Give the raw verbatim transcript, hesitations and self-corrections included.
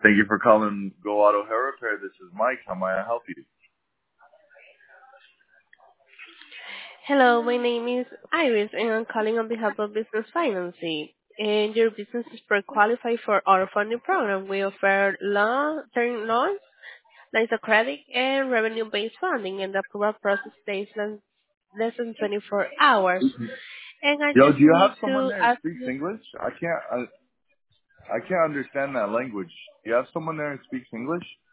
Thank you for calling Go Auto Hair Repair. This is Mike. How may I help you? Hello, my name is Iris, and I'm calling on behalf of Business Financing. And your business is pre-qualified for our funding program. We offer long-term loans, lines of credit, and revenue-based funding, and the approval process takes less less than twenty-four hours. And I Yo, do just you have need someone to there who ask speaks you, English? I can't. I, I can't understand that language. Do you have someone there who speaks English?